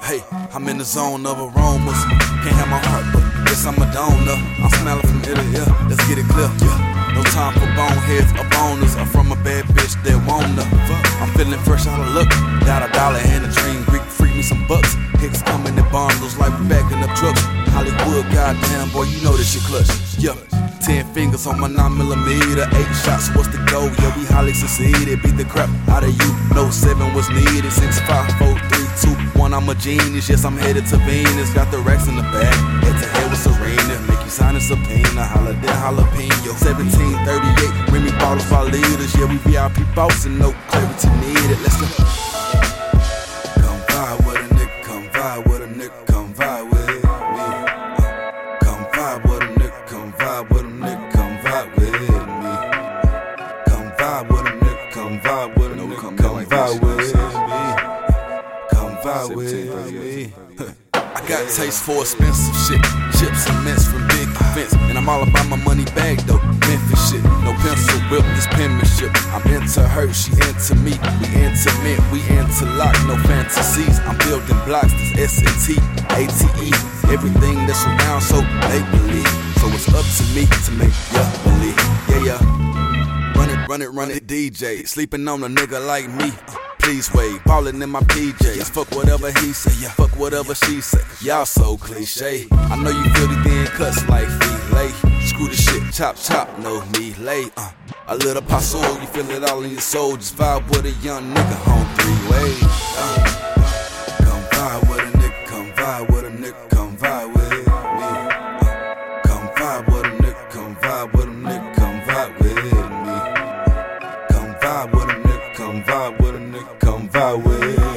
Hey, I'm in the zone of aromas. Can't have my heart, but guess I'm a donor. I'm smelling from ear to ear. Let's get it clear. Yeah. No time for boneheads or boners. I'm from a bad bitch that wanna. I'm feeling fresh out of luck. Got a dollar and a dream. Greek free me some bucks. Hicks coming in bundles like we backing up trucks. Hollywood, goddamn boy, you know this shit clutch. Yeah. 10 fingers on my 9mm, 8 shots, what's the goal? Yeah, we highly succeeded, beat the crap out of you. No 7 was needed, 6, 5, 4, 3, 2, 1, I'm a genius. Yes, I'm headed to Venus, got the racks in the bag. Head to head with Serena, make you sign a subpoena. Holiday jalapeno, 1738, Remy bottles by leaders. Yeah, we VIP boss and no clarity needed. Let's go. Come vibe with a nigga, come vibe with a nigga, come vibe with me. Come vibe with a nigga, come vibe with a nigga, come vibe with me. Come vibe with a nigga, come vibe with a nigga, come vibe with me. Come vibe with me. I got taste for expensive shit. Chips and mints from big events. And I'm all about my money bag though. Memphis shit. No pencil whip, this penmanship. I'm into her, she into me. We intimate, we interlock. No fantasies. I'm building blocks. This S&T, ATE. Everything that's around, so they believe. So it's up to me to make ya believe. Yeah, yeah. Run it, DJ. Sleeping on a nigga like me. Please wait, ballin' in my PJs. Fuck whatever he say, yeah. Fuck whatever she say. Y'all so cliche. I know you feel the thin cuts like filet. Screw the shit, chop, no me lay. A little paso, you feel it all in your soul. Just vibe with a young nigga on 3 ways. Come vibe with a nigga, come vibe with a nigga, come vibe with me. Come vibe with a nigga, come vibe with a nigga, come vibe with me. Come vibe with a nigga, come vibe with a nigga, come vibe with me.